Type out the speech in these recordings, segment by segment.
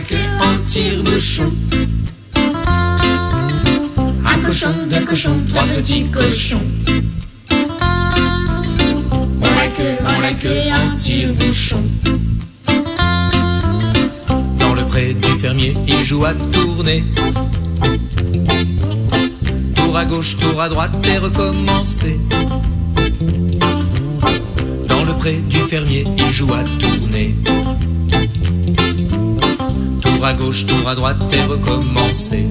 queue en tire-bouchon. Un cochon, deux cochons, trois petits cochons. On la queue en tire-bouchon. Dans le pré du fermier, il joue à tourner. Tour à gauche, tour à droite et recommencer. Dans le pré du fermier, il joue à tourner. Tour à gauche, tour à droite et recommencer.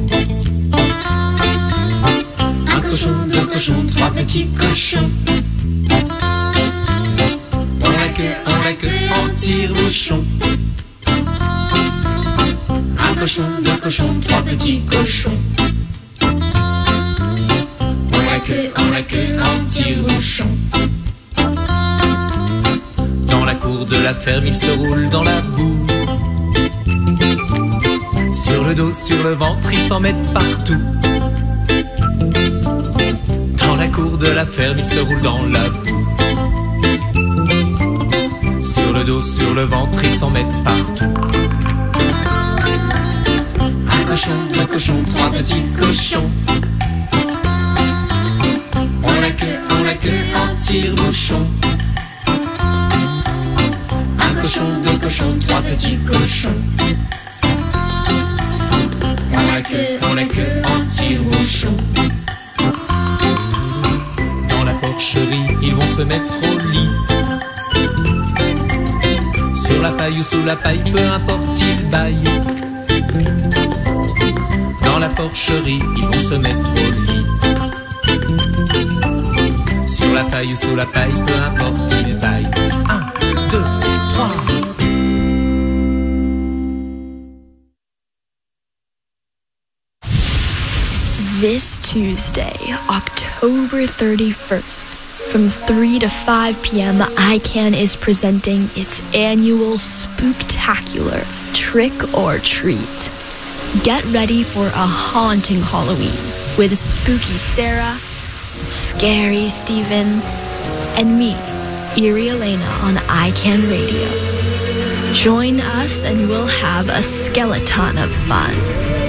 Un cochon, deux cochons, trois petits cochons. On la queue en tire-bouchon. Un cochon, deux cochons, trois petits cochons. On la queue en tire-bouchon. Dans la cour de la ferme, il se roule dans la boue. Sur le dos, sur le ventre, ils s'en mettent partout. Dans la cour de la ferme, il se roule dans la boue. Sur le dos, sur le ventre, ils s'en mettent partout. Un cochon, deux cochons, trois petits cochons. On la queue en tire-bouchon. Un cochon, deux cochons, trois petits cochons. On la queue en tire-bouchon. Dans la porcherie, ils vont se mettre au lit. Sur la paille ou sous la paille, peu importe, ils baillent. Dans la porcherie, ils vont se mettre au lit. Sur la paille ou sous la paille, peu importe, ils baillent. 1, 2, 3. This Tuesday, October 31st, from 3 to 5 p.m., ICANN is presenting its annual spooktacular Trick or Treat. Get ready for a haunting Halloween with Spooky Sarah, Scary Steven, and me, Eerie Elena on ICANN Radio. Join us and we'll have a skeleton of fun.